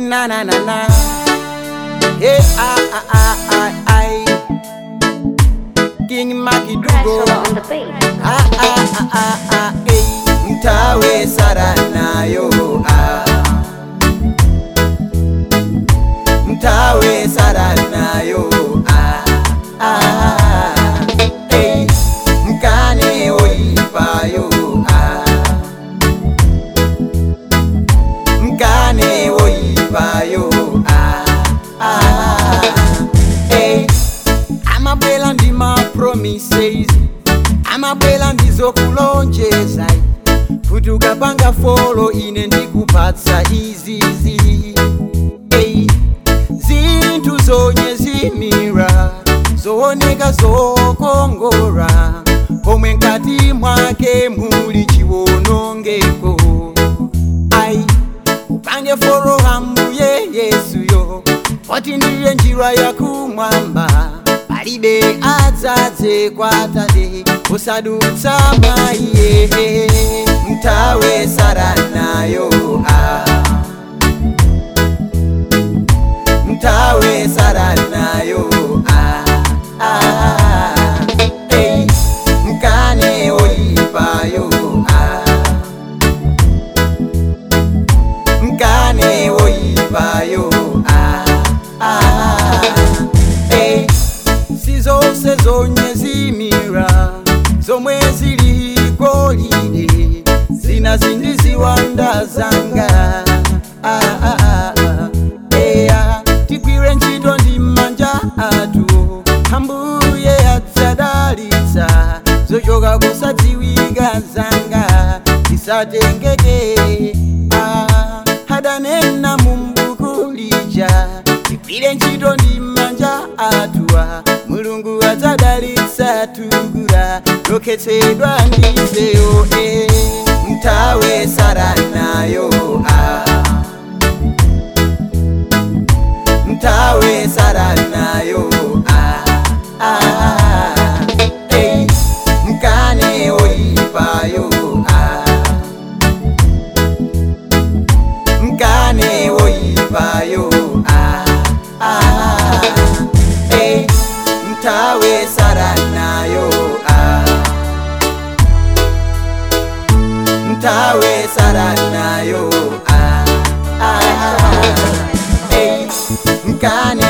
Na na na na. Hey King Makidugo. Hey. Mtawe saranayo. Mtawe saranayo. Hey. Mkane oipayo. Mkane oipayo. Hey. Amabwela ndima promises. Amabwela ndizokulonjeza. Kuti ukapanga follow ine ndikupatsa izizi. Hey. Zinthu zonyezimira zooneka zokongora pomwe nkati mwake muli chiwonongeko. Ai upange follow Ambuye Yesuyo poti ndiye njira yakumwamba. Palibe adzadze kwa Tate usadutsa maiye. Mtawe saranayo. Mtawe saranayo. Hey. Mkane oipayo. Mkane oipayo. Hey. Sizose zonyezimira zomwe zili golide zina zindiziwanda zanga. Tigwire ntchito ndi manja athu Ambuye adzadalitsa zochoka kusadziwika zanga zisatengeke. Adanena mumbuku lija tigwire ntchito ndi manja athu Mulungu adzadalitsa tugula lokhetsedwa ndizeyo. Mtawe saranayo. Mtawe saranayo. Hey. Mkane oipayo. Mkane oipayo. Hey. Mtawe saranayo. Mtawe saranayo. Hey. Mkane